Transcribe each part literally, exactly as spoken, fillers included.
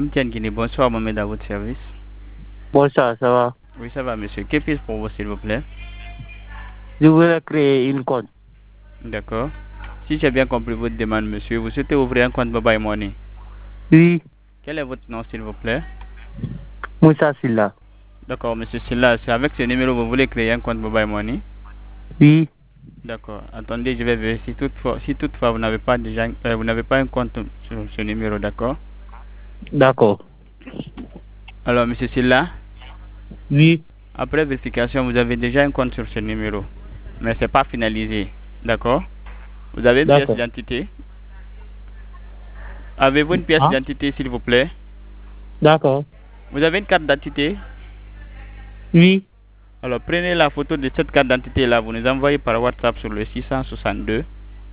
M T N Guinée, bonsoir, Mohamed, à votre service. Bonsoir, ça va? Oui, ça va, monsieur. Que puis-je pour vous, s'il vous plaît? Je voulais créer une compte. D'accord. Si j'ai bien compris votre demande, monsieur, vous souhaitez ouvrir un compte Mobile Money. Oui, Quel est votre nom, s'il vous plaît? Moussa Silla. D'accord, monsieur Silla, c'est avec ce numéro que vous voulez créer un compte Mobile Money? Oui, D'accord. Attendez, je vais vérifier. Toutefois, si toutefois vous n'avez pas déjà, euh, vous n'avez pas un compte sur ce numéro, d'accord? d'accord. Alors, monsieur Silla, Oui, après vérification, vous avez déjà un compte sur ce numéro, mais c'est pas finalisé, d'accord? Vous avez une pièce d'accord. d'identité? Avez-vous une pièce Hein? d'identité, s'il vous plaît? D'accord. Vous avez une carte d'identité? Oui, Alors, prenez la photo de cette carte d'identité là, vous nous envoyez par WhatsApp sur le six cent soixante-deux.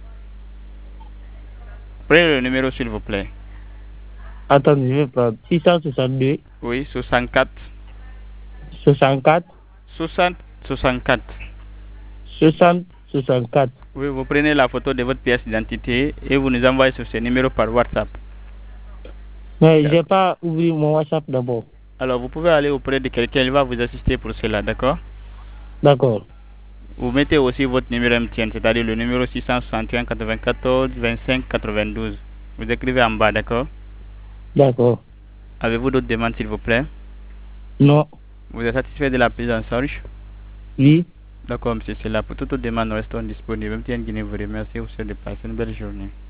Prenez le numéro, s'il vous plaît. attendez, je vais prendre six cent soixante-deux, Oui, soixante-quatre, soixante-quatre, soixante, soixante-quatre. soixante, soixante-quatre. Oui, vous prenez la photo de votre pièce d'identité et vous nous envoyez sur ce numéro par WhatsApp. Mais je n'ai D'accord. pas ouvert mon WhatsApp d'abord. Alors, vous pouvez aller auprès de quelqu'un, il va vous assister pour cela, d'accord? D'accord, Vous mettez aussi votre numéro M T N, c'est-à-dire le numéro six cent soixante et un quatre-vingt-quatorze vingt-cinq quatre-vingt-douze. Vous écrivez en bas, d'accord? d'accord. Avez-vous d'autres demandes, s'il vous plaît? Non, Vous êtes satisfait de la prise en charge? oui. D'accord, monsieur, c'est là. Pour toute autre demande, nous restons disponibles. M T N Guinée vous remercie. Vous souhaite de passer une belle journée.